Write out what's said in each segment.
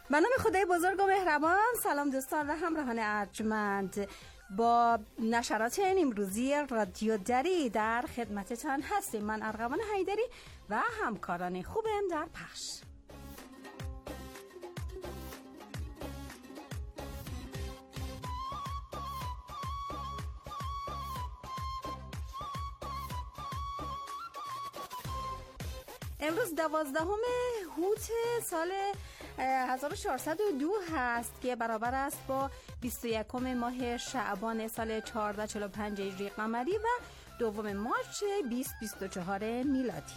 به نام خدای بزرگ و مهربان. سلام دوستان و همراهان ارجمند، با نشرات امروزی رادیو دری در خدمتتان هستیم. من ارغوان حیدری و همکاران خوبم در پخش. امروز 12 هوت سال 1402 هست که برابر است با 21 ماه شعبان سال 1445 هجری قمری و 2 مارس 2024 میلادی.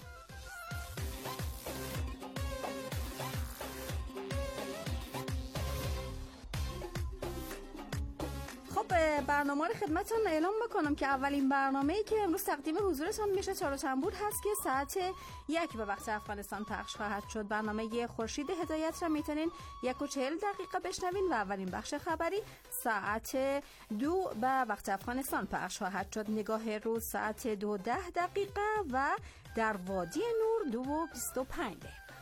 برنامه رو خدمتتون اعلام بکنم که اولین برنامه‌ای که امروز تقدیم حضورتون میشه چهار و چنبور هست که ساعت 1 به وقت افغانستان پخش خواهد شد. برنامه خورشید هدایت را میتونین 1:40 بشنوین و اولین بخش خبری ساعت 2 به وقت افغانستان پخش خواهد شد. نگاه روز ساعت 2:10 و در وادی نور 2:25.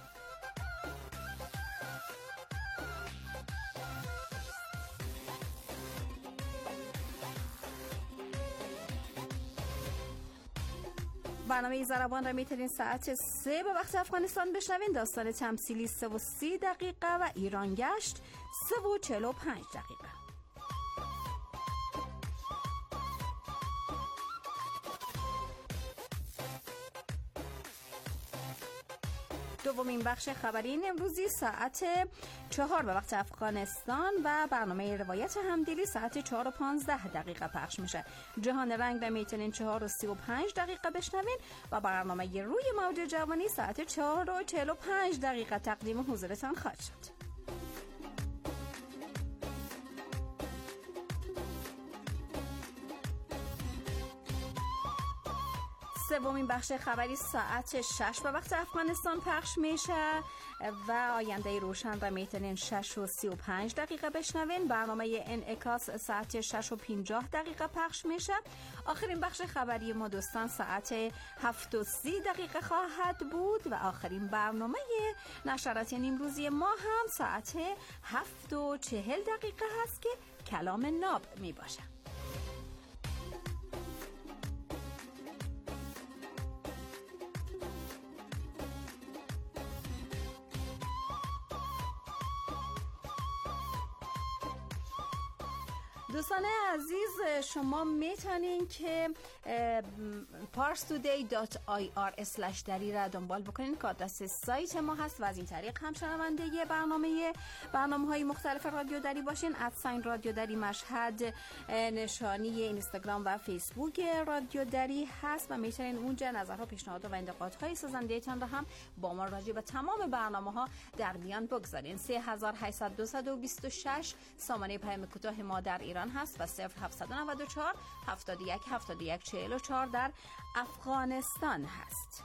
برنامه ضربان را میتونین ساعت 3 به وقت افغانستان بشنوین. داستان تمثیلی 3:30 و ایران گشت 3:45. دومین بخش خبری امروزی ساعت 4 به وقت افغانستان و برنامه روایت همدلی ساعت 4:15 پخش میشه. جهان رنگ را میتونین 4:35 بشنوین و برنامه روی موج جوانی ساعت 4:45 تقدیم حضورتان خواهد شد. سومین بخش خبری ساعت 6 به وقت افغانستان پخش میشه و آینده روشن را میتونین 6:35 بشنوین. برنامه انعکاس ساعت 6:50 پخش میشه. آخرین بخش خبری ما دوستان ساعت 7:30 خواهد بود و آخرین برنامه نشرات امروزی ما هم ساعت 7:40 هست که کلام ناب میباشه. دوستان عزیز، شما میتونین که parstoday.ir/dari را دنبال بکنین که آدرس سایت ما هست و از این طریق هم شنونده برنامه‌های مختلف رادیو دری باشین. @ رادیو دری مشهد نشانی اینستاگرام و فیسبوک رادیو دری هست و میتونین اونجا نظرها، پیشنهادات و انتقادهای سازنده‌تان را هم با ما راجع به تمام برنامه‌ها در میان بگذارین. 388226 سامانه پیام کوتاه ما در ایران هست و 0794 71 71 44 در افغانستان هست.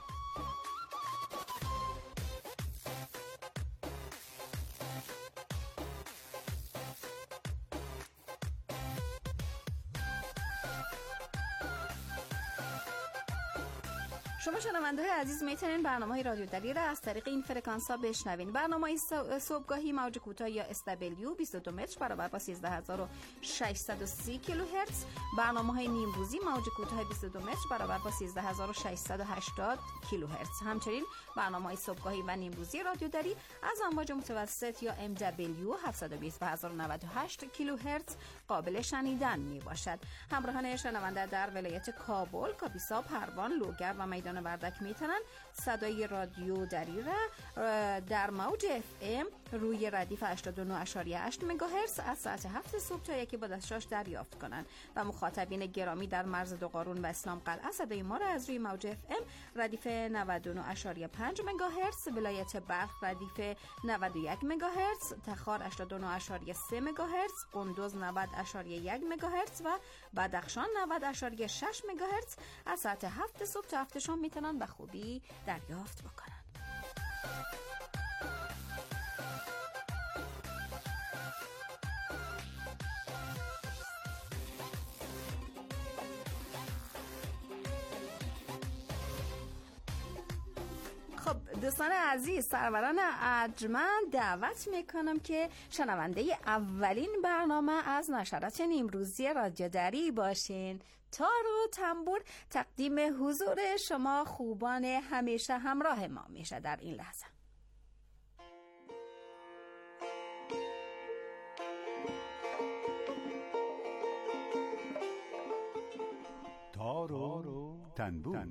شما شنونده‌های عزیز میتونین برنامه‌های رادیو دری را از طریق این فرکانس‌ها بشنوین. برنامه صبحگاهی موج کوتاه یا SW 22 متر برابر با 13630 کیلوهرتز، برنامه‌های نیم روزی موج کوتاه 22 متر برابر با 13680 کیلوهرتز. همچنین برنامه‌های صبحگاهی و نیم روزی رادیو دری از امواج متوسط یا MW 720 و 1098 کیلوهرتز قابل شنیدن میباشد. همراهان شنونده در ولایت کابل، کاپیسا، پروان، لوگر و میدان وردک میتونن صدای رادیو دری را در موج FM روی ردیف 89.8 مگاهرتز از ساعت 7 صبح تا 1 بعد از شاش دریافت کنند و مخاطبین گرامی در مرز دوقارون و اسلام قلعه صدای ما را از روی موج FM ردیف 99.5 مگاهرتز، ولایت بلخ ردیف 91 مگاهرتز، تخار 89.3 مگاهرتز، قندوز 90.1 مگاهرتز و بدخشان 90.6 مگاهرتز از ساعت 7 صبح تا 7 شام میتونن به خوبی دریافت بکنن. خب دوستان عزیز، سروران ارجمند، دعوت میکنم که شنونده اولین برنامه از نشرات نیمروزی رادیو دری باشین. تار و تنبور تقدیم حضور شما خوبان همیشه همراه ما میشه در این لحظه. تار و تنبور.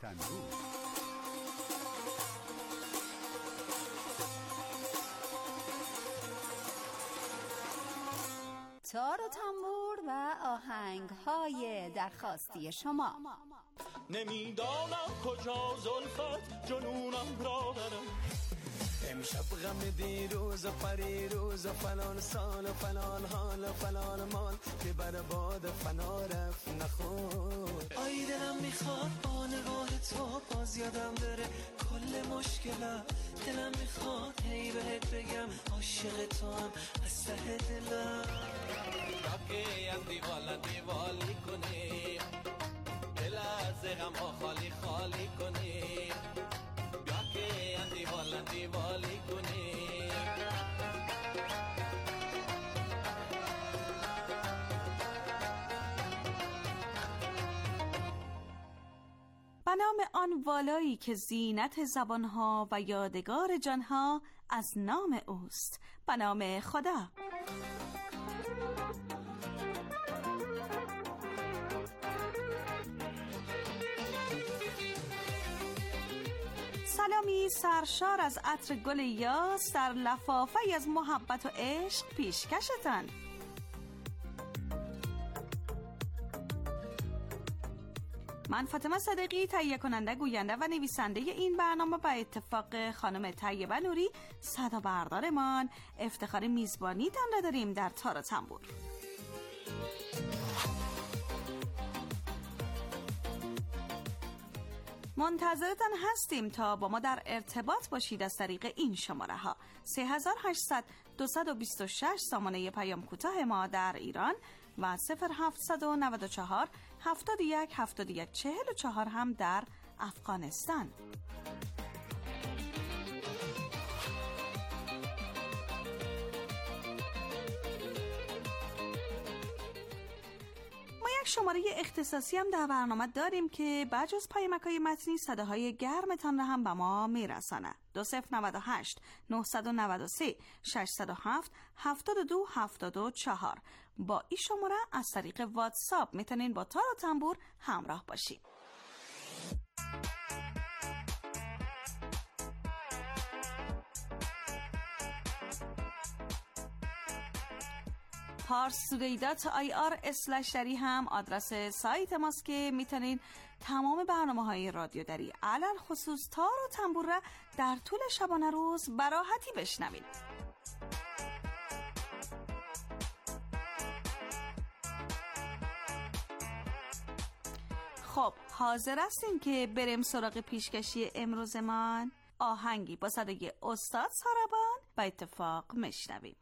تار و تنبور و آهنگ‌های درخواستی شما. نمیدانم کجا زلفت جنونم را برم، امشب غم دیروز و پریروز و فلان سال و فلان حال و فلان مال که بر باد فنا رفت نخور. آی دلم میخواد با نگاه تو باز یادم بره کل مشکلم، دلم میخواد هی بهت بگم عاشق تو هم از ته دلم. که از دیوالی کنی دل از غم خالی خالی کنی، بیا که از دیوالی کنی. به نام آن والایی که زینت زبانها و یادگار جانها از نام اوست، به نام خدا. سلامی سرشار از عطر گل یاس در لفافه‌ای از محبت و عشق پیشکشتان. من فاطمه صدیقی، تهیه کننده، گوینده و نویسنده این برنامه، به اتفاق خانم طیبه نوری صدا بردارمان، افتخار میزبانی تان را داریم در تار و تنبور. منتظرتان هستیم تا با ما در ارتباط باشید از طریق این شماره ها: 3800 226 سامانه پیام کوتاه ما در ایران و 0794 71 71 44 هم در افغانستان. شماره اختصاصی هم در برنامه داریم که بجز پیامک‌های متنی صداهای گرمتان را هم به ما میرسانه. 2098 993 607 72 74. با این شماره از طریق واتساپ میتونین با تار و تنبور همراه باشین. parstoday.ir/dari هم آدرس سایت ماست که میتونین تمام برنامه‌های رادیو دری علل خصوص تار و تنبور را در طول شبانه روز به راحتی بشنوید. خب حاضر هستین که بریم سراغ پیشکشی امروزمان؟ آهنگی با صدای استاد ساربان با اتفاق میشنویم.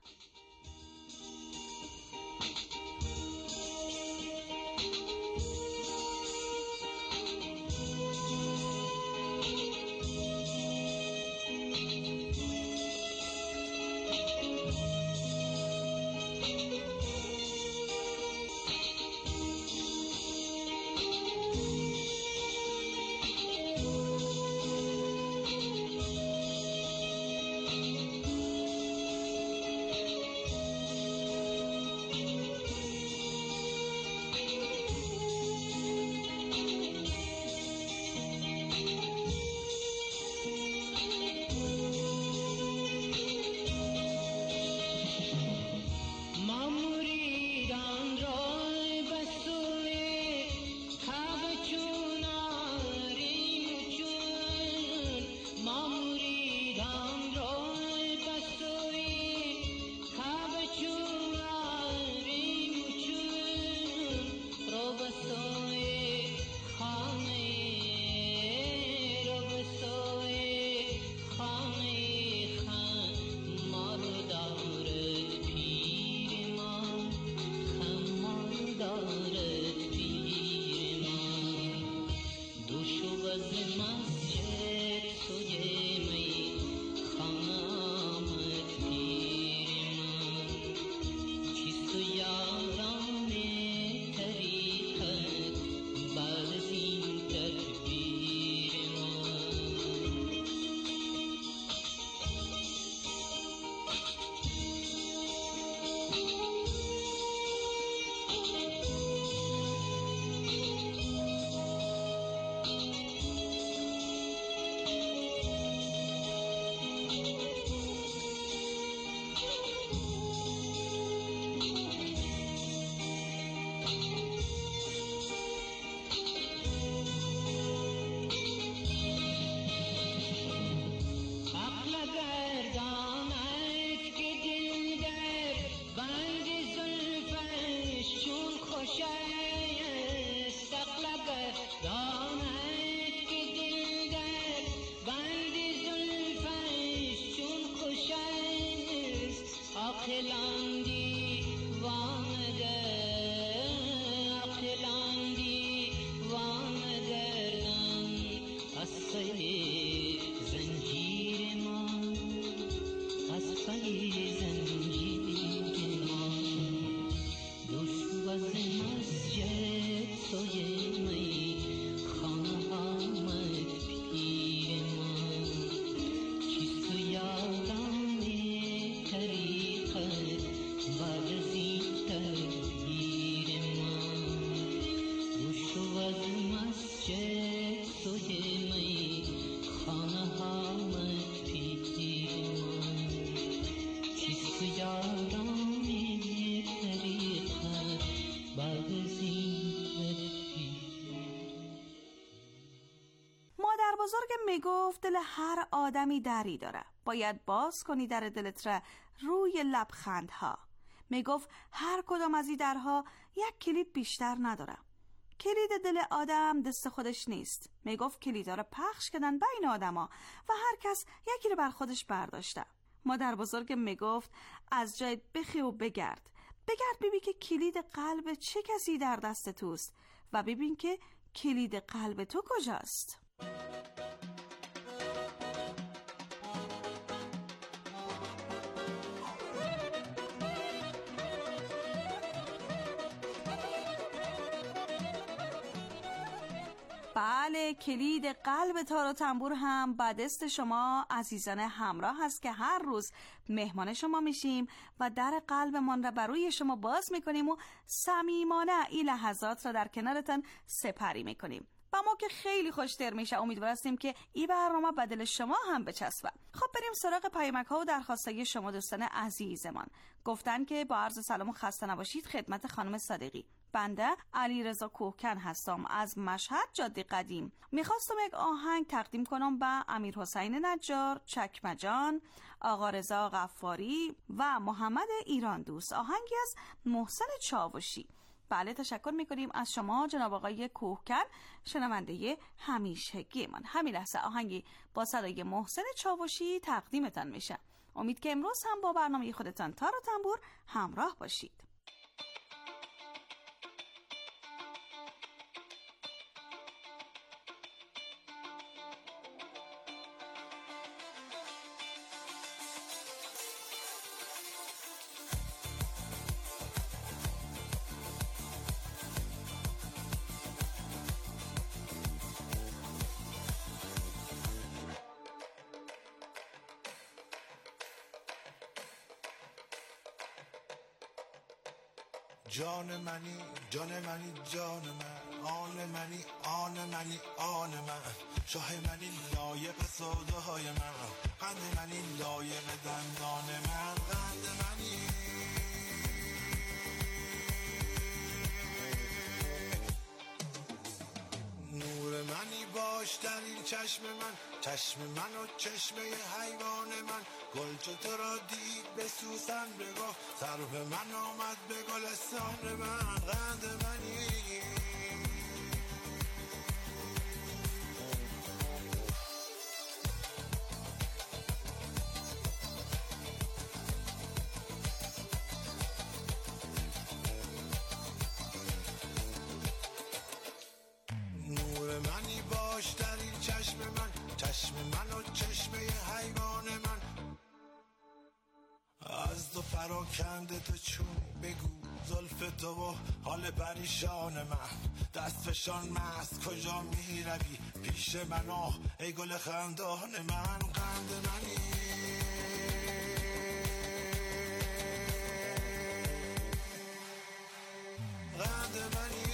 بزرگ میگفت دل هر آدمی دری داره، باید باز کنی در دلت را روی لبخندها. میگفت هر کدام از این درها یک کلید بیشتر نداره. کلید دل آدم دست خودش نیست. میگفت کلیدا رو پخش کردن بین آدما و هر کس یکی رو بر خودش برداشته. مادر بزرگ میگفت از جای بخی و بگرد ببین که کلید قلب چه کسی در دست توست و ببین که کلید قلب تو کجاست. بله، کلید قلب تار و تنبور هم به دست شما عزیزان همراه هست که هر روز مهمان شما میشیم و در قلبمان را بروی شما باز میکنیم و صمیمانه این لحظات را در کنارتان سپری میکنیم. و ما که خیلی خوشتر میشه، امیدوار هستیم که این برنامه به دل شما هم بچسبه. خب بریم سراغ پیامک ها و درخواستای شما دوستان عزیزمان. گفتن که با عرض سلام و خسته نباشید خدمت خانم صادقی. بنده علیرضا کوهکن هستم از مشهد جاده قدیم. میخواستم یک آهنگ تقدیم کنم به امیرحسین نجار، چکمجان، آقا رضا غفاری و محمد ایران دوست. آهنگی از محسن چاوشی. بله، تشکر میکنیم از شما جناب آقای کوهکن، شنونده همیشگی من. همین لحظه آهنگی با صدای محسن چاوشی تقدیمتان میشه. امید که امروز هم با برنامه خودتان تار و تنبور همراه باشید. جان منی جان منی جان من، آن منی آن منی آن من، شاه منی لایق سوده های من، قند منی لایق دندان من، قند منی نور منی باش در این چشم من، چشم من و چشمه حیوان من، گل چو تو را دید به سوسن بگفت، سرو من آمد به گلستان من، قند منی نور منی باش در این چشم من، چشم من و چشمه حیوان من، از تو پراکنده تو چون بگو زلف تو و حال پریشان من، دست فشان مست کجا می روی پیش من ای گل خندان من، قند منی قند منی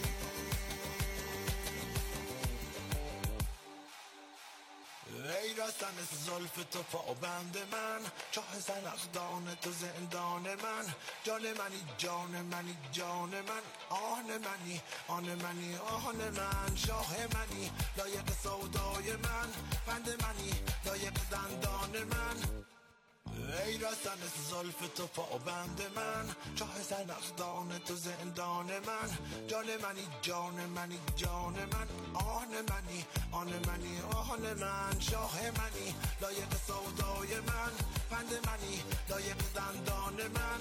ای را رسن زلف تو پابند من، چاه زنخدان تو زندان من. جان منی جان منی جان من، آن منی آن منی آن من. شاه منی لایق سودای من، بند منی لایق دندان من. ای رسن زلف تو پابند من، چاه زنخدان تو زندان من. جان منی جان منی جان من، آن منی آن منی آن من. شاه منی لایق سودای من، بند منی لایق دندان من.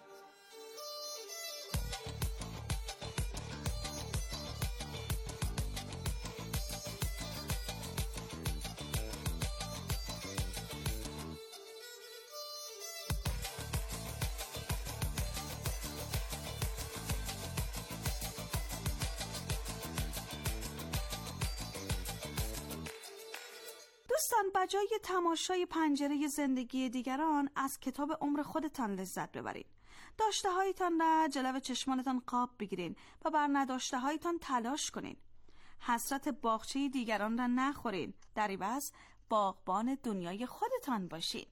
دوستان، بجای تماشای پنجره زندگی دیگران از کتاب عمر خودتان لذت ببرید. داشته هایتان را جلو چشمانتان قاب بگیرین و بر نداشته هایتان تلاش کنین. حسرت باغچه دیگران را نخورین، در عوض باغبان دنیای خودتان باشین.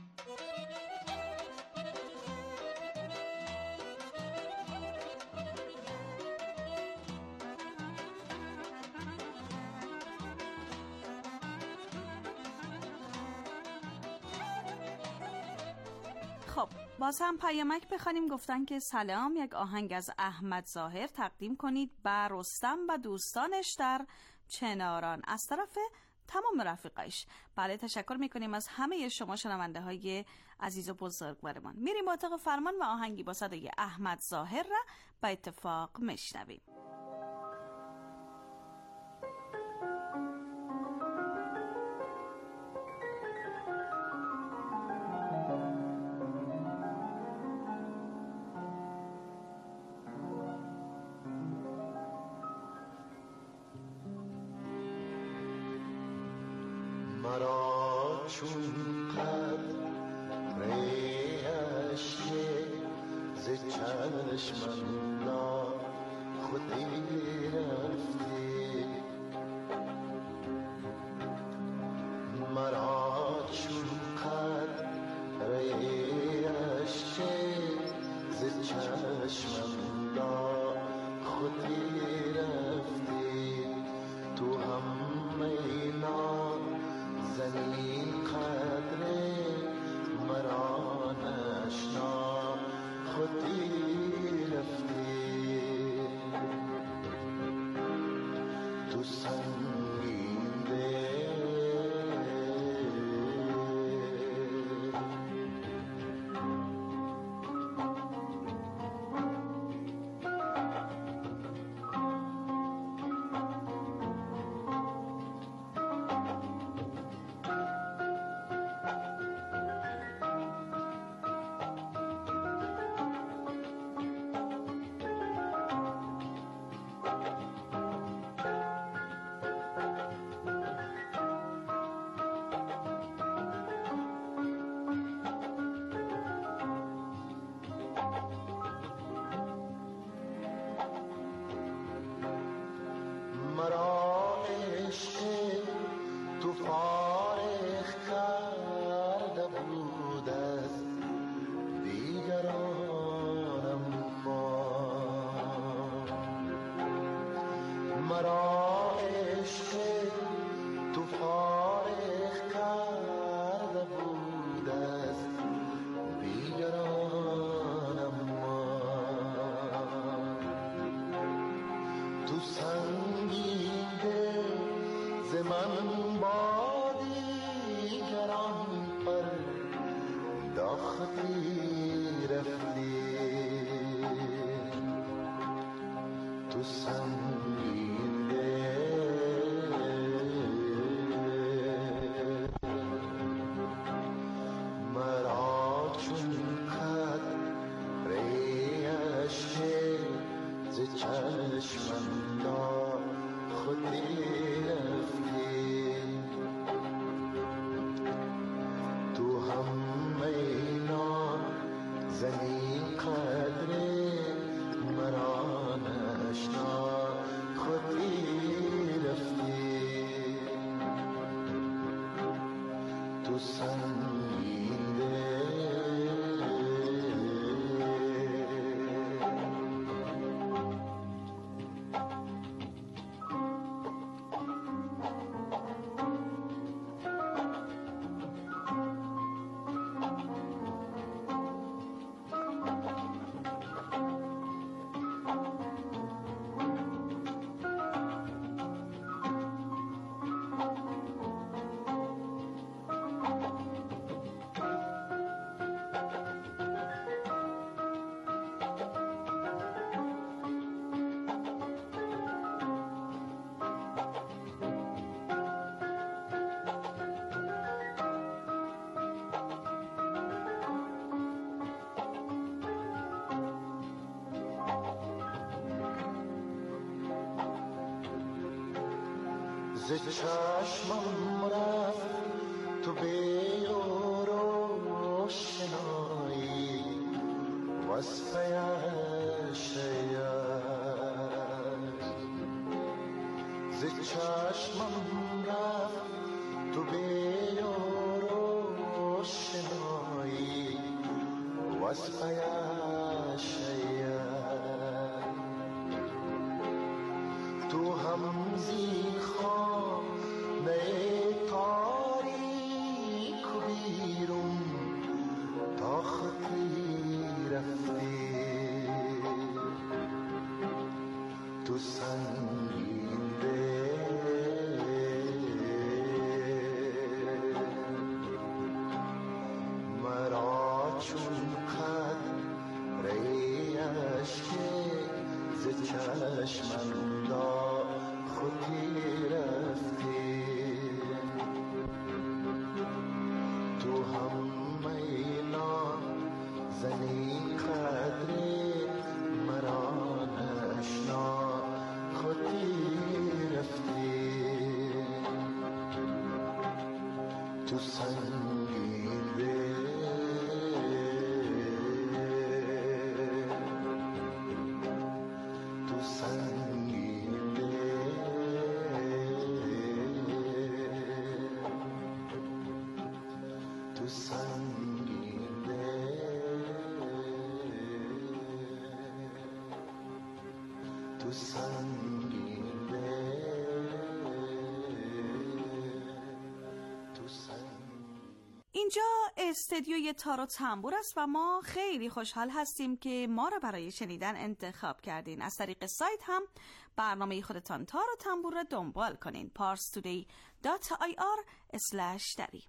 خب باز هم پیامک بخوانیم. گفتن که سلام، یک آهنگ از احمد ظاهر تقدیم کنید بر رستم و دوستانش در چناران از طرف تمام رفیقایش. بله، تشکر میکنیم از همه شما شنونده های عزیز و بزرگوارمان. میریم اتاق فرمان و آهنگی با صدای احمد ظاهر را به اتفاق میشنویم. مرا چون قطره اشک ز چشمم نا خودی رفتی. مرا چون قطره اشک ز چشمم نا خودی رفتی. تو هم مینا زمین قدر مرا نشنا خودی رفتی. تو سنگین دل مرا عشق تو فارغ کرده بود از دیگرانم. مرا عشق تو فارغ کرده بود از دیگرانم. تو سنگین دل ز من با دیگران پر داختی رفتی. تو سنگین دل مرا چون قطره اشک ز چشمم نا خودی رفتی. تو هم مینا زمین قدر مرا نشنا ز چشمم رفت تو به روشنایی وصفیش ز چشمم رفت تو به روشنایی وصفیش تو هم زین خانه تاریک و بیرون تا خطی رفتی تو سنگین مرا چون قطره اشک ز چشمم دا خودی رفتی تو هم مینا زنی قدری مرا نشنا خودی رفتی تو سنگین تو سنگین تو سنگین تو سنگین تو سنگین. اینجا استدیوی تار و تنبور است و ما خیلی خوشحال هستیم که ما را برای شنیدن انتخاب کردین. از طریق سایت هم برنامه خودتان تار و تنبور را دنبال کنین. parstoday.ir/dari.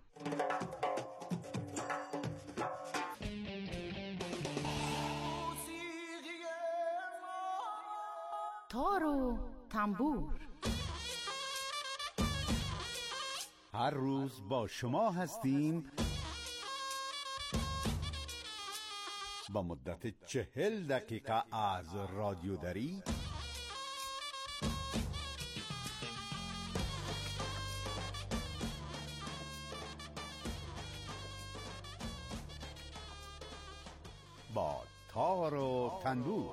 تار و تنبور هر روز با شما هستیم با مدت 40 دقیقه از رادیو دری با تار و تنبور.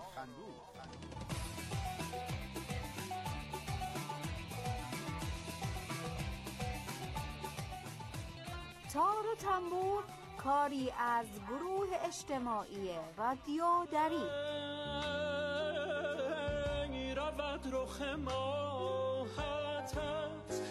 تار و تنبور کاری از گروه اجتماعی رادیو دری. رود رخ ماهتت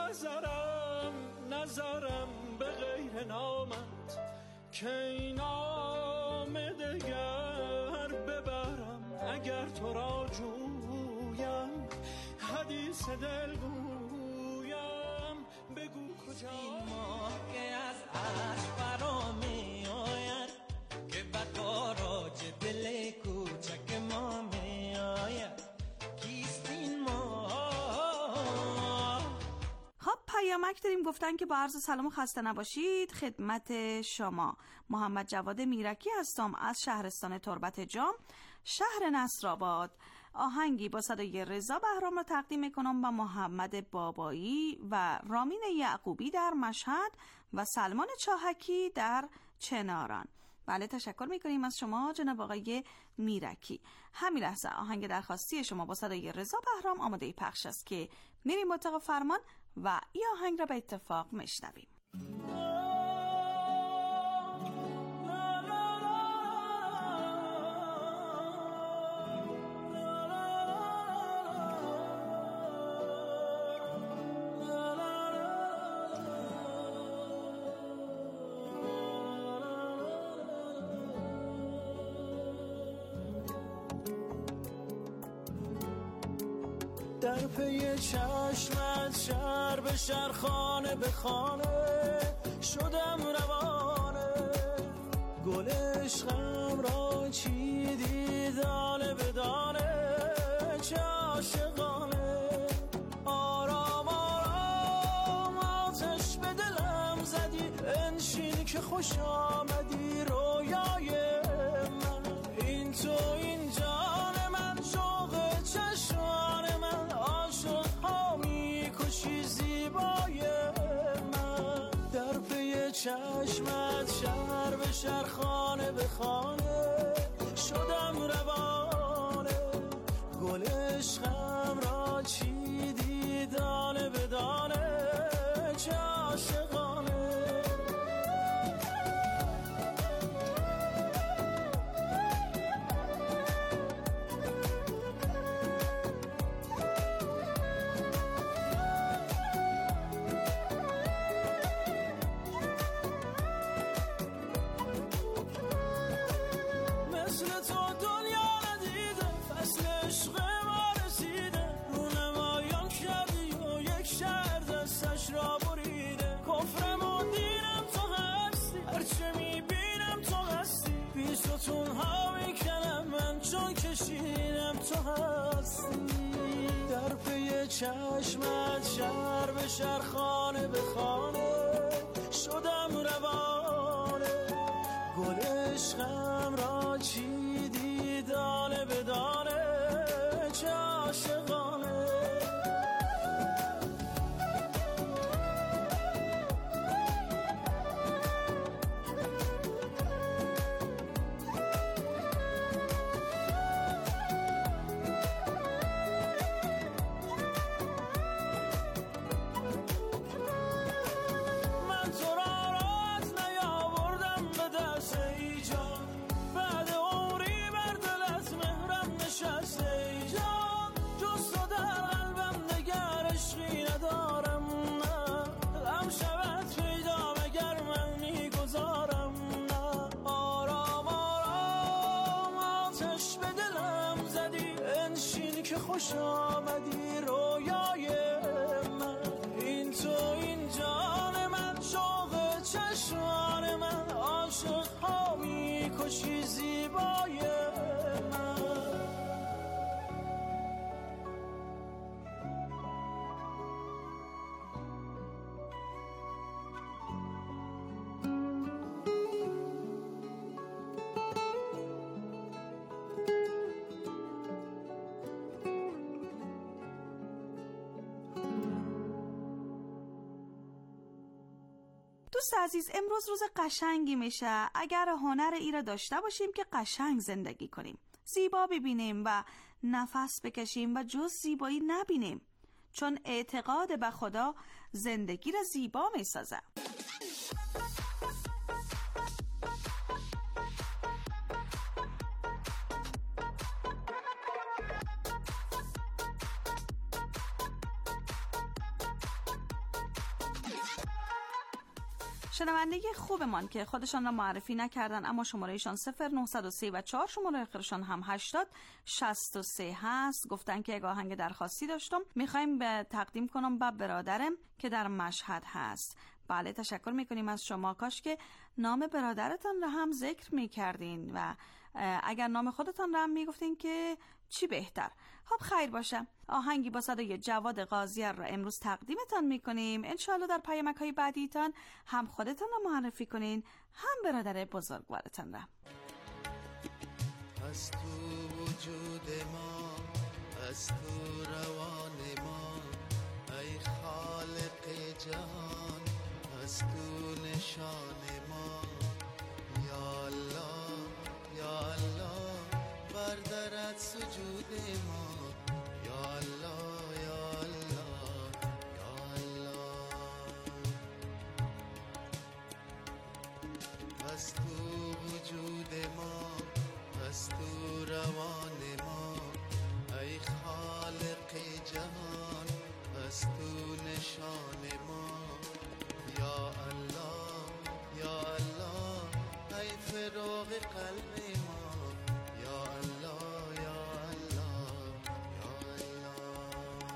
نظرم به غیر نامت که این نام دگر ببرم اگر تو را جویم حدیث دل گویم بگو کجا این ماه که از عرش فرا می آید که بقاراج دل کوچک ما می آید کیست این ماه. خب پیامک داریم گفتن که با عرض سلام و خسته نباشید خدمت شما. محمد جواد میرکی هستم از شهرستان تربت جام شهر نصرآباد. آهنگی با صدای رضا بهرام را تقدیم میکنم و محمد بابایی و رامین یعقوبی در مشهد و سلمان چاهکی در چناران. بله تشکر میکنیم از شما جناب آقای میرکی. همین لحظه آهنگ درخواستی شما با صدای رضا بهرام آماده پخش است که میریم با اتفاق فرمان و این آهنگ را به اتفاق میشنویم. در پی چشمت شهر به شهر خانه به خانه شدم روانه گل عشقم را چیدی دانه به دانه چه عاشقانه آرام آرام آتش به دلم زدی انشین که خوش آمدی رویای من این تو این جان من شوق چشمان من عاشق ها می کشی خانه شدم روانه، گل عشقم را چیدی دانه به دانه، چه عاشقانه. در پی چشمت شهر به شهر خانه به خانه شدم روانه، گل عشقم را چیدی دانه به دانه، چه عاشقانه. خوش آمدی رویای من، این تو این جان من، شوق چشمان من، عاشق ها می کشی زیبای من. دوست عزیز، امروز روز قشنگی میشه اگر هنر ای را داشته باشیم که قشنگ زندگی کنیم، زیبا ببینیم و نفس بکشیم و جز زیبایی نبینیم، چون اعتقاد به خدا زندگی را زیبا میسازه. شنونده خوبمان که خودشان را معرفی نکردن اما شمارهشان 0903 و 4 شماره آخرشان هم 8063 هست، گفتن که یک آهنگ درخواستی داشتم میخوایم به تقدیم کنم به برادرم که در مشهد هست. بله، تشکر میکنیم از شما. کاش که نام برادرتان را هم ذکر میکردین و اگر نام خودتان را هم میگفتین که چی بهتر. خب خیر باشه. آهنگی با صدای جواد قاضی‌ار را امروز تقدیمتان میکنیم. انشالله در پیامک‌های بعدیتان هم خودتان را معرفی کنین هم برادر بزرگوارتان را. از تو وجود ما، از تو روان ما، ای خالق جهان، از تو نشان ما. یا الله یا الله بردارد سجود ما. یا الله یا الله یا الله. از تو وجود ما، از تو روان ما، ای خالق جهان، از تو نشان ما. یا الله یا الله ای فراغ قلب ما. یا الله یا الله یا الله.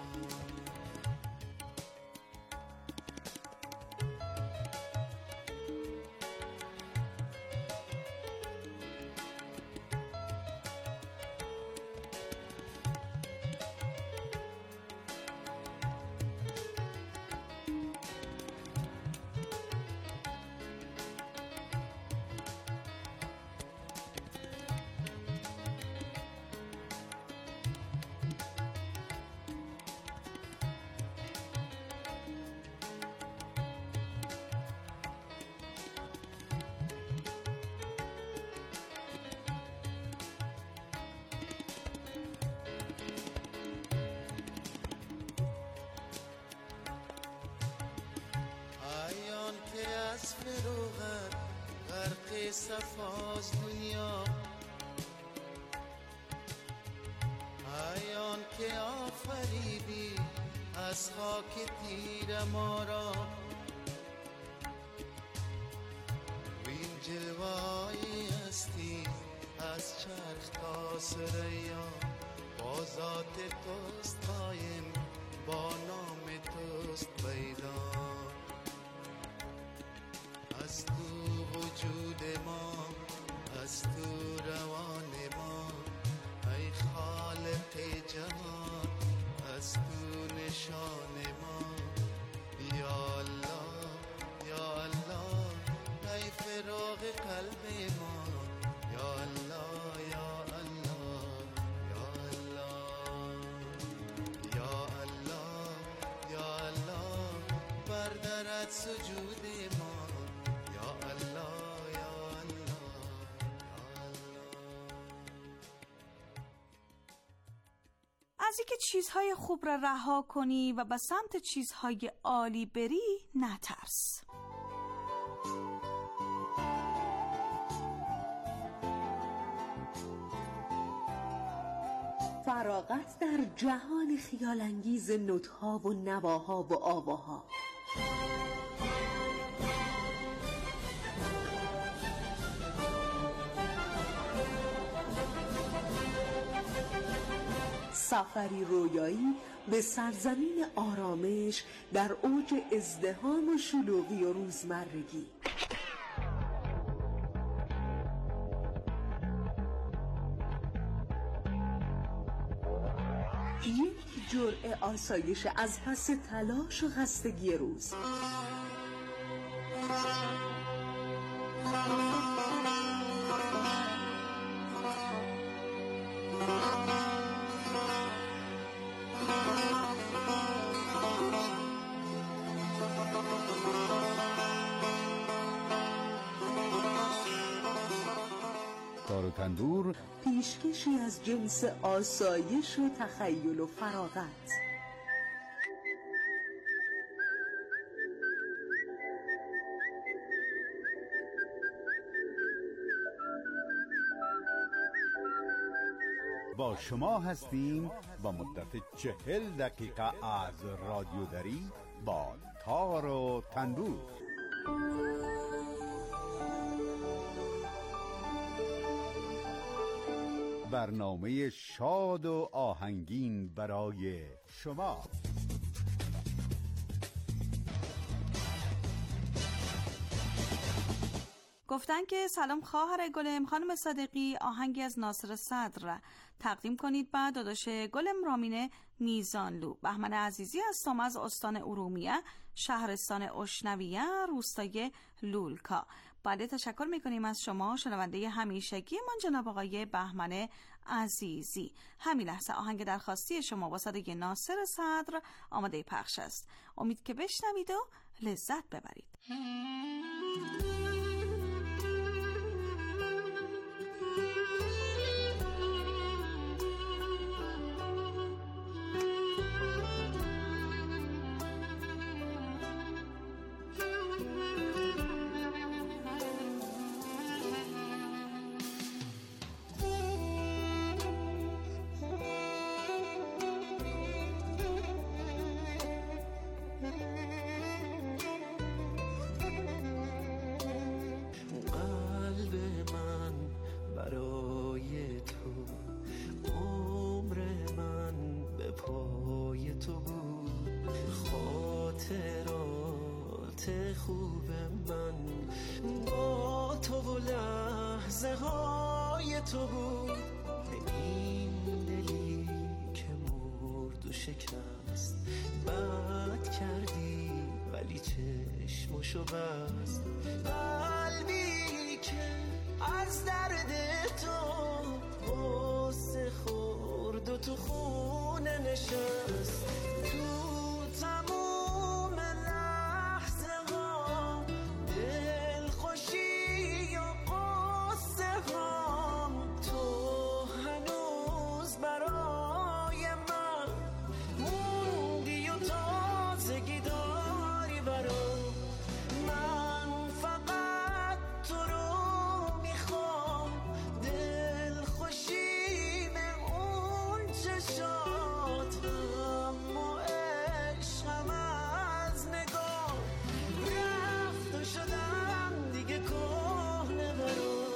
از فروغت غرق صفاز دنیا. ایان که آفریدی از خاک تیر ما را، وین جلوه‌ای هستی از چرخ تا ثریا. با ذات توست قایم، با نام توست پیدا. از تو وجود ما، از تو روان ما، ای خالق جهان از تو نشان ما. یا الله یا الله ای فراق قلب ما. یا الله یا الله یا الله یا الله یا الله بردارد سجود ما. یا الله یا الله یا الله. از اینکه چیزهای خوب را رها کنی و به سمت چیزهای عالی بری نترس. فراغت در جهان خیالانگیز نطق‌ها و نواها و آواها. سفری رویایی به سرزمین آرامش در اوج ازدحام و شلوغی و روزمرگی. یک جرعه آسایش از پس تلاش و خستگی روز. تار و تندور پیشکشی از جنس آسایش و تخیل و فراغت. با شما هستیم با مدت 40 دقیقه از رادیو دری با تار و تندور. برنامه شاد و آهنگین برای شما. گفتن که سلام خواهر گلم خانم صادقی آهنگی از ناصر صدر تقدیم کنید با داداش گلم رامین میزانلو. بهمن عزیزی هستم از استان ارومیه شهرستان اشنویه روستای لولکا. بعد تشکر میکنیم از شما شنونده همیشگی من جناب آقای بهمن عزیزی. همین لحظه آهنگ درخواستی شما با صدای ناصر صدر آماده پخش است. امید که بشنوید و لذت ببرید. خوب من با تو و لحظه های تو بود. این دلی که مرد و شکست بد کردی ولی چشمشو بست. قلبی که از درد تو غصه خورد و تو خونه نشست. چشات اما عشقم از نگاه رفت و شدم دیگه کهنه برات.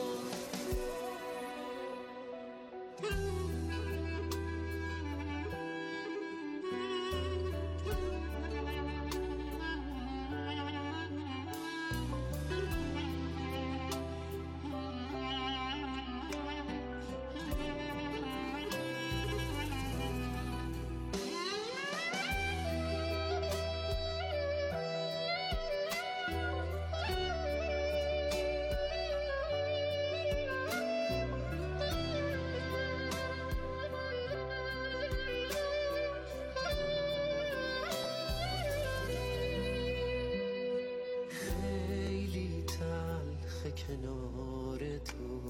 کنار تو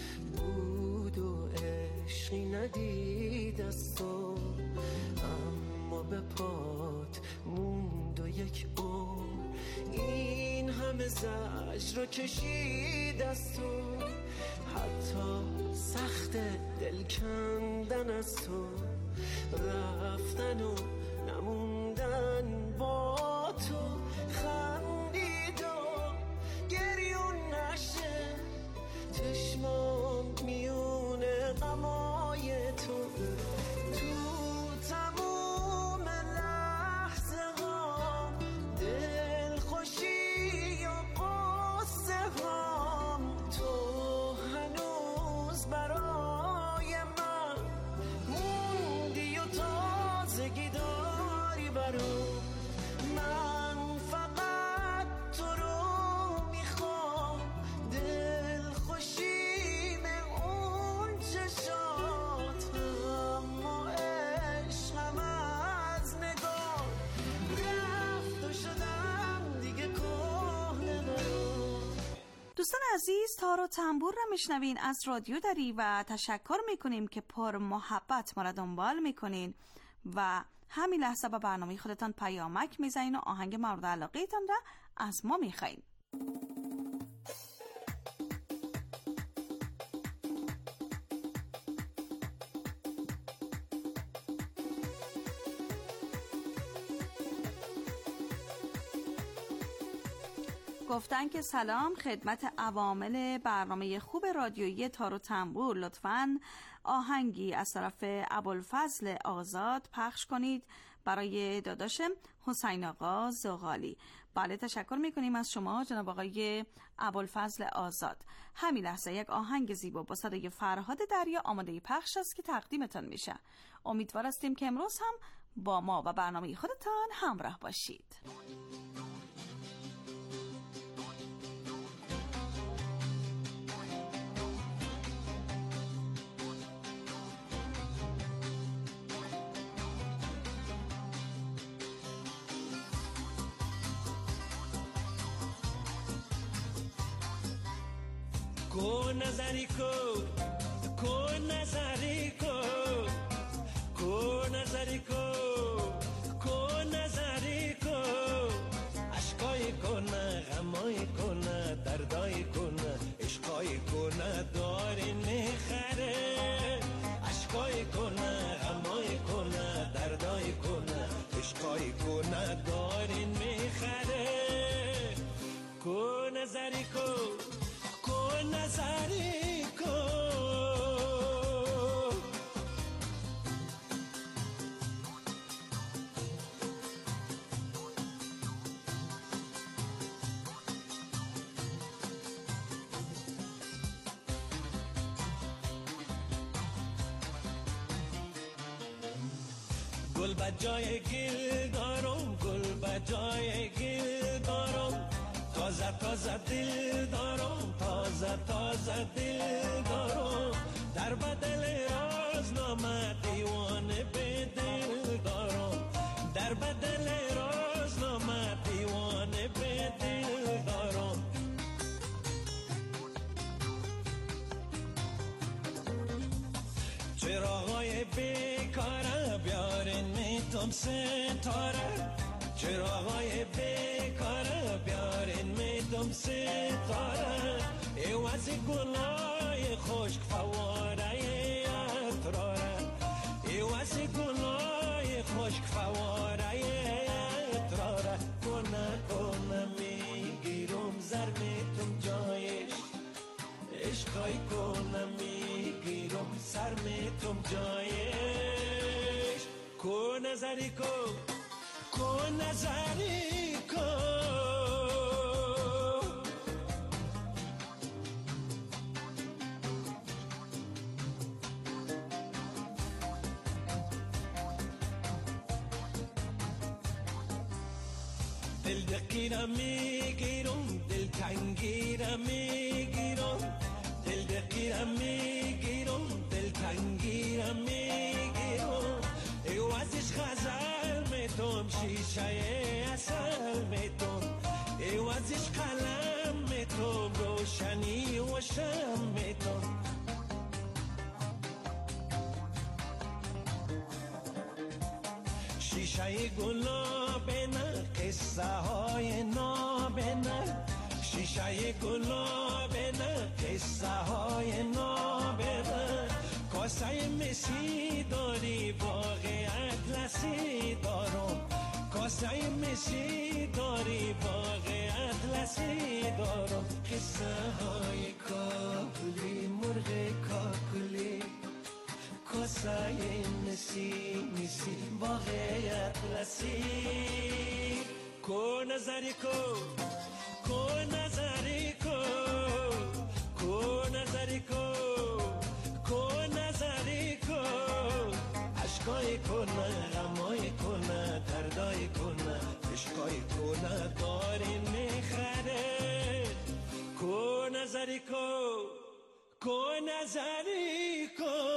بود و عشقی ندید از تو، اما به پات موند و یک عمر این همه زجر رو کشید از تو. حتی سخت دل کندن از تو، رفتن و نموندن با تو، خندید و گریون نشه چشمام میونه غمای تو. تو تموم لحظه ها دل خوشی و قصه ها، تو هنوز برای من موندی و تازگی داری برام. من فقط تو رو میخوام، دل خوشیم اون چشات اما عشقم از نگاه رفت و شدم دیگه کهنه برات. دوستان عزیز، تار و تنبور را میشنوین از رادیو دری و تشکر میکنیم که پر محبت ما را دنبال میکنین و همین لحظه با برنامه خودتان پیامک میزنین و آهنگ مورد علاقه تان را از ما میخواین. گفتن که سلام خدمت عوامل برنامه خوب رادیویی تار و تنبور، لطفاً آهنگی از طرف ابوالفضل آزاد پخش کنید برای داداش حسین آقا زغالی. بله، تشکر میکنیم از شما جناب آقای ابوالفضل آزاد. همین لحظه یک آهنگ زیبا با صدای فرهاد دریا آماده پخش است که تقدیمتان میشه. امیدوار هستیم که امروز هم با ما و برنامه خودتان همراه باشید. کو نظری کو نظری کو نظری کو نظری کو عشقای کنه غمای کنه دردای کنه عشقای کنه داری میخره عشقای کنه غمای کنه دردای کنه عشقای کنه داری میخره کو نظری کو نظری کو گل بجای گل دارم گل بجای گل دارم تازه تازه دل دارم تازه تازه دل دارم در بدل رازنامه دیوانه به دل دارم در بدل رازنامه دیوانه به دل دارم چراغای بیکاره بیارین میتم ستاره چراغای بیکاره بیارین میدم ستاره ایوازی گلای خشک فواره اتراره ایوازی از گناه خشک فواره اقراره کنه میگیرم زرمتم جایش عشقای کنه میگیرم سرمتم جایش کنه زری کنه زری دل دقیرم میگیرم دل تنگیرم میگیرم دل دقیرم میگیرم دل تنگیرم میگیرم ایوازش غزل میتم شیشه اصل میتم ایوازش قلم میتم روشنی و شم میتم شیشه گلاب نه قصه های نابنه شیشه گلاب نه قصه های نابنه کاسه مسی داری واقعیت لسی دارم کاسه مسی داری واقعیت لسی دارم قصه های کاکلی مرغ کاکلی کاسه مسی واقعیت لسی کو نظری کو نظری کو نظری کو نظری کو عشقای کنه غمای کنه دردای کنه عشقای کنه داری میخره کو نظری کو نظری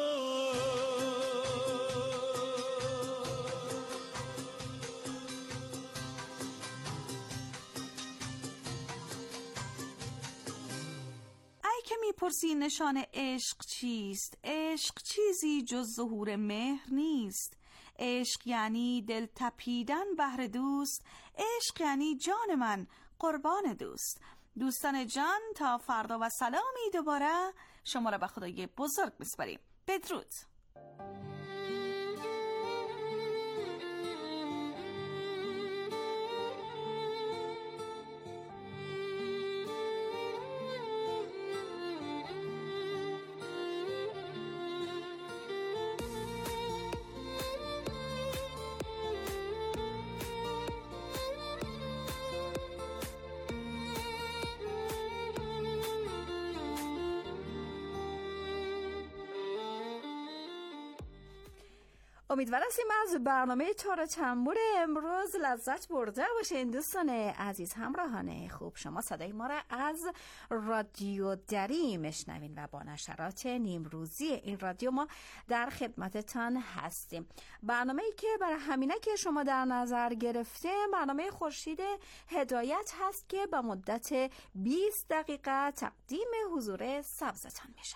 که میپرسی نشان عشق چیست؟ عشق چیزی جز ظهور مهر نیست. عشق یعنی دل تپیدن بهر دوست. عشق یعنی جان من قربان دوست. دوستان جان تا فردا و سلامی دوباره شما را به خدای بزرگ میسپاریم. بدرود. امیدوارم از برنامه تار تنبور امروز لذت برده باشین. دوستان عزیز، همراهان خوب، شما صدای ما را از رادیو دری میشنوین و با نشرات نیمروزی این رادیو ما در خدمتتان هستیم. برنامه‌ای که برای همینه که شما در نظر گرفته برنامه خورشید هدایت هست که به مدت 20 دقیقه تقدیم حضور سبزتان میشه.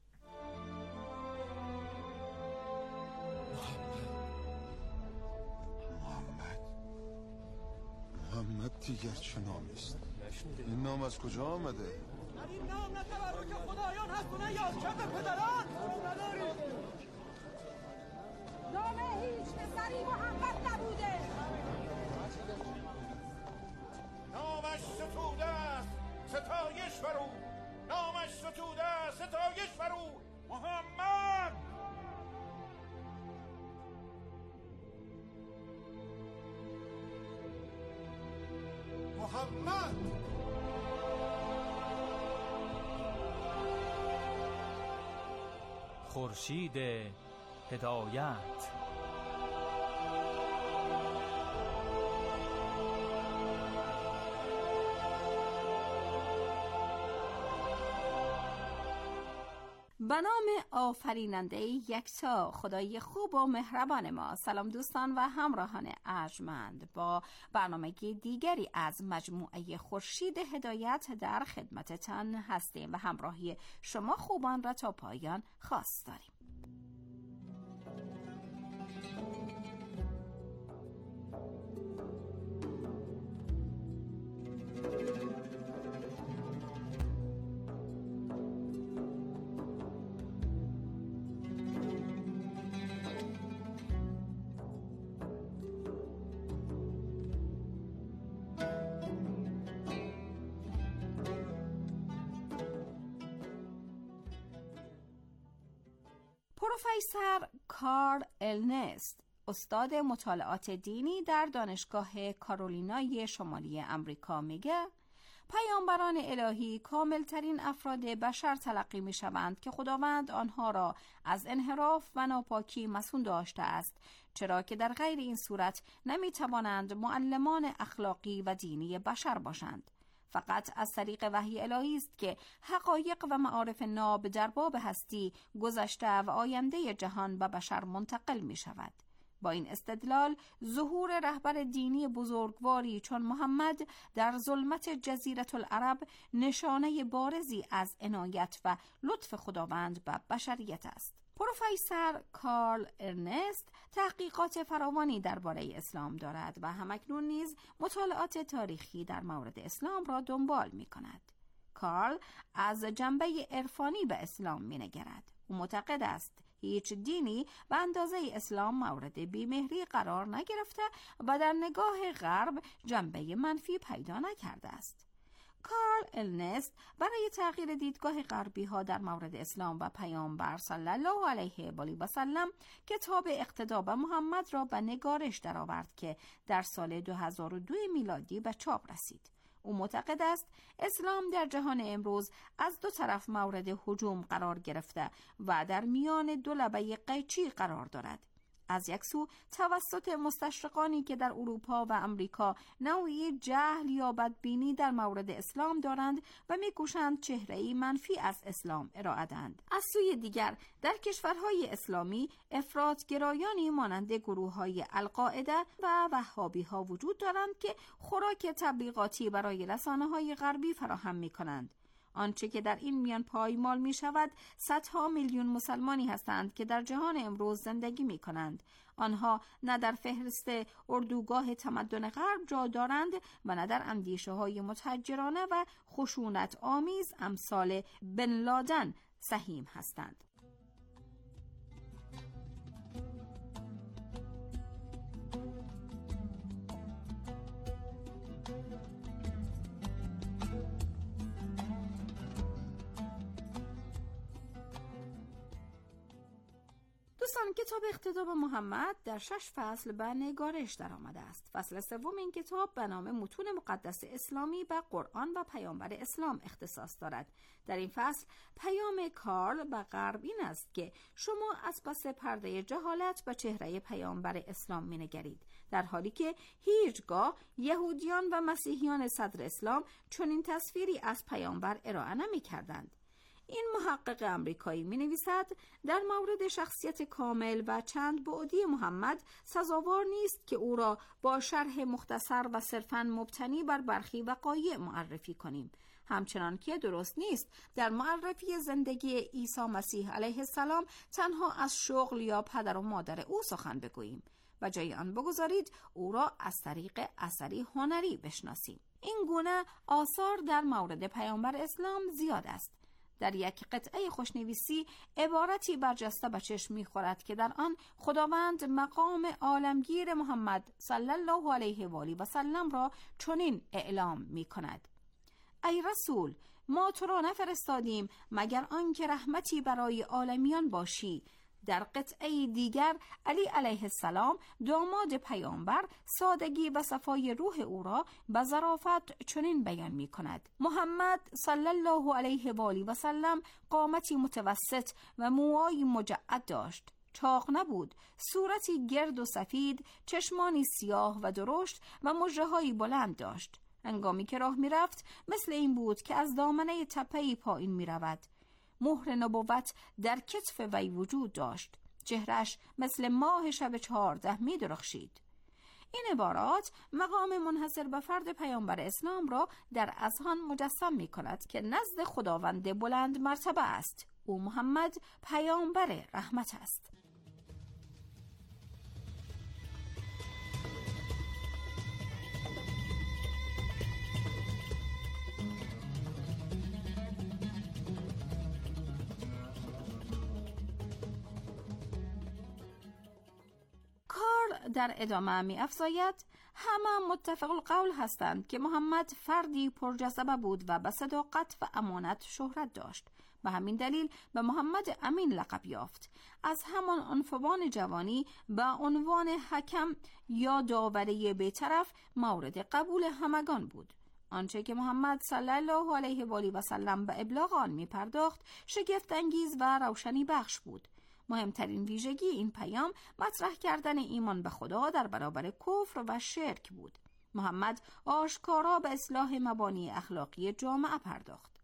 محمد دیگر چه نامی است؟ این نام از کجا آمده؟ این نام نه تبرک خدایان هست و نه یادکرد پدران. نام هیچ پسری محمد نبوده. نامش ستوده است ستایش بر او، نامش ستوده است ستایش بر او. محمد محمد خورشید هدایت. به نام آفریننده یکتا خدای خوب و مهربان ما. سلام دوستان و همراهان ارجمند، با برنامه دیگری از مجموعه خورشید هدایت در خدمتتان هستیم و همراهی شما خوبان را تا پایان خواست داریم. پروفسور کارل ارنست، استاد مطالعات دینی در دانشگاه کارولینای شمالی امریکا میگه پیامبران الهی کاملترین افراد بشر تلقی می شوند که خداوند آنها را از انحراف و ناپاکی مصون داشته است، چرا که در غیر این صورت نمی توانند معلمان اخلاقی و دینی بشر باشند. فقط از طریق وحی الهی است که حقایق و معارف ناب در باب هستی، گذشته و آینده جهان به بشر منتقل می شود. با این استدلال ظهور رهبر دینی بزرگواری چون محمد در ظلمت جزیره العرب نشانه بارزی از عنایت و لطف خداوند به بشریت است. پروفسور کارل ارنست تحقیقات فراوانی درباره اسلام دارد و همکنون نیز مطالعات تاریخی در مورد اسلام را دنبال می کند. کارل از جنبه عرفانی به اسلام می نگرد. او معتقد است هیچ دینی به اندازه اسلام مورد بیمهری قرار نگرفته و در نگاه غرب جنبه منفی پیدا نکرده است. کارل ارنست برای تغییر دیدگاه غربی ها در مورد اسلام و پیامبر صلی الله علیه و سلم کتاب اقتدا به محمد را به نگارش درآورد که در سال 2002 میلادی به چاپ رسید. او معتقد است اسلام در جهان امروز از دو طرف مورد هجوم قرار گرفته و در میان دو لبه قیچی قرار دارد. از یک سو توسط مستشرقانی که در اروپا و امریکا نوعی جهل یا بدبینی در مورد اسلام دارند و می‌کوشند چهره‌ای منفی از اسلام ارائه دهند. از سوی دیگر در کشورهای اسلامی افراط‌گرایانی مانند گروه‌های القاعده و وهابی‌ها وجود دارند که خوراک تبلیغاتی برای رسانه‌های غربی فراهم می‌کنند. آنچه که در این میان پایمال می شود صدها میلیون مسلمانی هستند که در جهان امروز زندگی می کنند. آنها نه در فهرست اردوگاه تمدن غرب جا دارند و نه در اندیشه های متحجرانه و خشونت آمیز امثال بن لادن سهیم هستند. دوستان، کتاب اقتدا به محمد در 6 فصل به نگارش در آمده است. فصل سوم این کتاب به نام متون مقدس اسلامی به قرآن و پیامبر اسلام اختصاص دارد. در این فصل پیام کارل به غرب این است که شما از پس پرده جهالت به چهره پیامبر اسلام می‌نگرید، در حالی که هیچگاه یهودیان و مسیحیان صدر اسلام چنین تصویری از پیامبر ارائه نمی‌کردند. این محقق امریکایی می نویسد در مورد شخصیت کامل و چند بعدی محمد سزاوار نیست که او را با شرح مختصر و صرفاً مبتنی بر برخی وقایع معرفی کنیم، همچنان که درست نیست در معرفی زندگی عیسی مسیح علیه السلام تنها از شغل یا پدر و مادر او سخن بگوییم و جای آن بگذارید او را از طریق اثری هنری بشناسیم. این گونه آثار در مورد پیامبر اسلام زیاد است. در یک قطعه خوشنویسی عبارتی برجسته به چشم می‌خورد که در آن خداوند مقام عالمگیر محمد صلی الله علیه و آله و سلم را چنین اعلام می‌کند: ای رسول، ما تو را نفرستادیم مگر آنکه رحمتی برای عالمیان باشی. در قطعه دیگر علی علیه السلام داماد پیامبر سادگی و صفای روح او را به ظرافت چنین بیان می کند: محمد صلی الله علیه و آله و سلم قامتی متوسط و موهای مجعد داشت، چاق نبود، صورتی گرد و سفید، چشمانی سیاه و درشت و مژه‌هایی بلند داشت. هنگامی که راه می رفت مثل این بود که از دامنه تپه‌ای پایین می رود. مهر نبوت در کتف وی وجود داشت. چهرش مثل ماه شب 14 می درخشید. این عبارات مقام منحصر به فرد پیامبر اسلام را در اذهان مجسم می کند که نزد خداوند بلند مرتبه است. او محمد پیامبر رحمت است. در ادامه می افزاید: همه متفق القول هستند که محمد فردی پرجذبه بود و به صداقت و امانت شهرت داشت. و همین دلیل به محمد امین لقب یافت. از همان عنفوان جوانی به عنوان حکم یا داوری بی‌طرف مورد قبول همگان بود. آنچه که محمد صلی الله علیه و آله و سلم به ابلاغ آن می پرداخت شگفت انگیز و روشنی بخش بود. مهمترین ویژگی این پیام مطرح کردن ایمان به خدا در برابر کفر و شرک بود. محمد آشکارا به اصلاح مبانی اخلاقی جامعه پرداخت.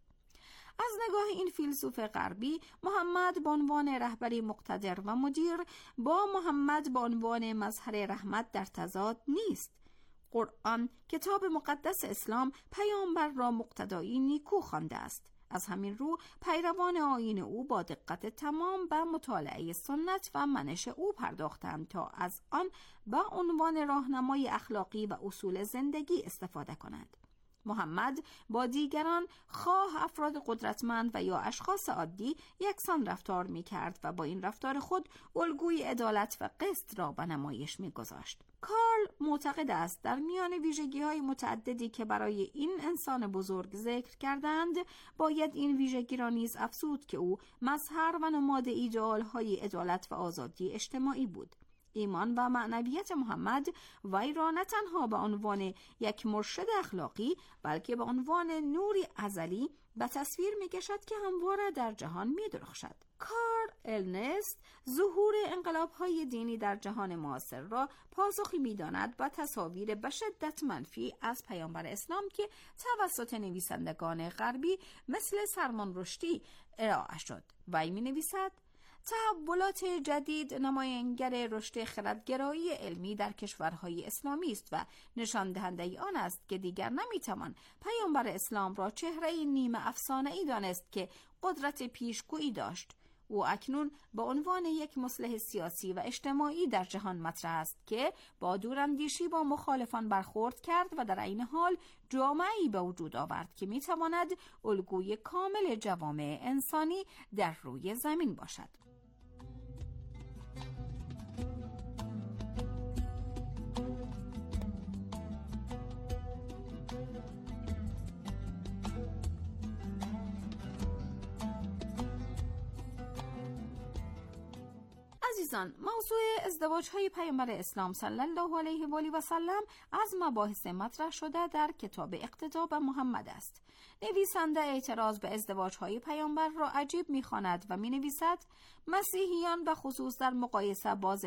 از نگاه این فیلسوف غربی، محمد به عنوان رهبری مقتدر و مدیر با محمد به عنوان مظهر رحمت در تضاد نیست. قرآن، کتاب مقدس اسلام، پیامبر را مقتدایی نیکو خوانده است. از همین رو پیروان آیین او با دقت تمام به مطالعه سنت و منش او پرداختند تا از آن به عنوان راهنمای اخلاقی و اصول زندگی استفاده کنند. محمد با دیگران، خواه افراد قدرتمند و یا اشخاص عادی، یکسان رفتار می کرد و با این رفتار خود الگوی عدالت و قسط را به نمایش می گذاشت. کارل معتقد است در میان ویژگی‌های متعددی که برای این انسان بزرگ ذکر کردند، باید این ویژگی را نیز افزود که او مظهر و نماد ایدئال‌های عدالت و آزادی اجتماعی بود. ایمان و معنویت محمد وی را نه تنها به عنوان یک مرشد اخلاقی بلکه به عنوان نوری ازلی به تصویر می‌کشد که همواره در جهان می‌درخشد. کارل النست ظهور انقلاب‌های دینی در جهان معاصر را پاسخی می‌داند با تصاویر به شدت منفی از پیامبر اسلام که توسط نویسندگان غربی مثل سلمان رشدی ارائه شد. وی می‌نویسد: تحولات جدید نمایانگر رشد خردگرایی علمی در کشورهای اسلامی است و نشان دهنده آن است که دیگر نمیتوان پیامبر اسلام را چهره نیمه افسانه‌ای دانست که قدرت پیشگویی داشت. او اکنون به عنوان یک مصلح سیاسی و اجتماعی در جهان مطرح است که با دوراندیشی با مخالفان برخورد کرد و در عین حال جامعه‌ای به وجود آورد که میتواند الگوی کامل جوامع انسانی در روی زمین باشد. عزیزان، موضوع ازدواج‌های پیامبر اسلام صلی الله علیه و آله و سلم از مباحث مطرح شده در کتاب اقتدا به محمد است. نویسنده اعتراض به ازدواج‌های پیامبر را عجیب می‌خواند و می‌نویسد: مسیحیان به خصوص در مقایسه با